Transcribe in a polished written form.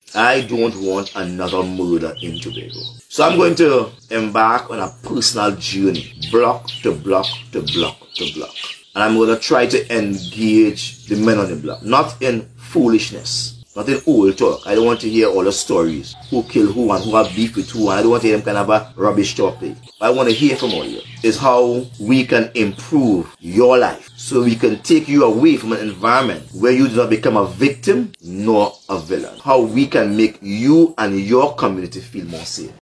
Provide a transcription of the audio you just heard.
I don't want another murder in Tobago. So I'm going to embark on a personal journey, block to block to block to block. And I'm going to try to engage the men on the block, not in foolishness, not in old talk. I don't want to hear all the stories, who kill who and who have beef with who, and I don't want to hear them kind of a rubbish talk. What I want to hear from all of you is how we can improve your life, so we can take you away from an environment where you do not become a victim nor a villain. How we can make you and your community feel more safe.